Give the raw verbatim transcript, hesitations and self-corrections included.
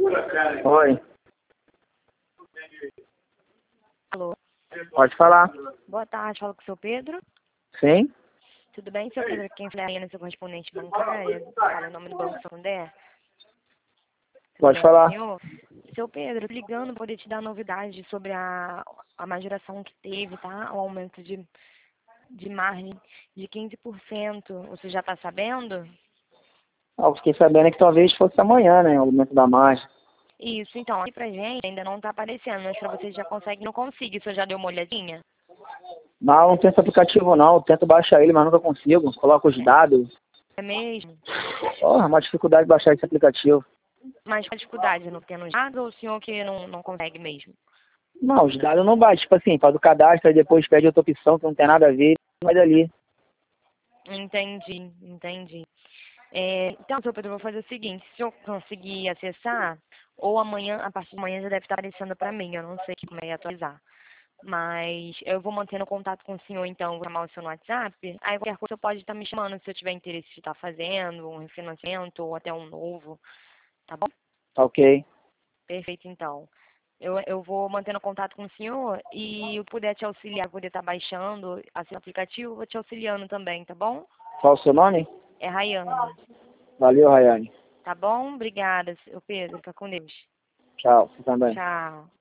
Oi. Alô? Pode falar. Boa tarde, falo com o seu Pedro. Sim? Tudo bem, seu Pedro? Quem fala é seu correspondente bancário? Fala em nome do Banco Santander. Tudo Pode bem, falar. senhor? Seu Pedro, ligando para poder te dar novidades sobre a, a majoração que teve, tá? O aumento de, de margem de quinze por cento. Você já está sabendo? Ah, eu fiquei sabendo que talvez fosse amanhã, né? O aumento da margem. Isso, então, aqui pra gente ainda não está aparecendo, mas para você já consegue, não consigo. Você já deu uma olhadinha? Não, não tem esse aplicativo não. Eu tento baixar ele, mas nunca consigo. Coloco os dados. É mesmo? Porra, é uma dificuldade baixar esse aplicativo. Mas qual a dificuldade? Não tendo dados ou o senhor que não, não consegue mesmo? Não, os dados não baixam. Tipo assim, faz o cadastro e depois pede outra opção que não tem nada a ver. Não vai dali. Entendi, entendi. É, então, seu Pedro, eu vou fazer o seguinte, se eu conseguir acessar, ou amanhã, a partir de amanhã já deve estar aparecendo para mim, eu não sei como é atualizar. Mas eu vou mantendo contato com o senhor, então, vou chamar o senhor no WhatsApp, aí qualquer coisa você pode estar me chamando se eu tiver interesse de estar fazendo um refinanciamento ou até um novo, tá bom? Tá ok. Perfeito, então. Eu, eu vou mantendo contato com o senhor e eu puder te auxiliar, poder estar baixando assim, o aplicativo, eu vou te auxiliando também, tá bom? Qual o seu nome? É Rayane. Valeu, Rayane. Tá bom? Obrigada, seu Pedro. Fica com Deus. Tchau. Você também. Tchau.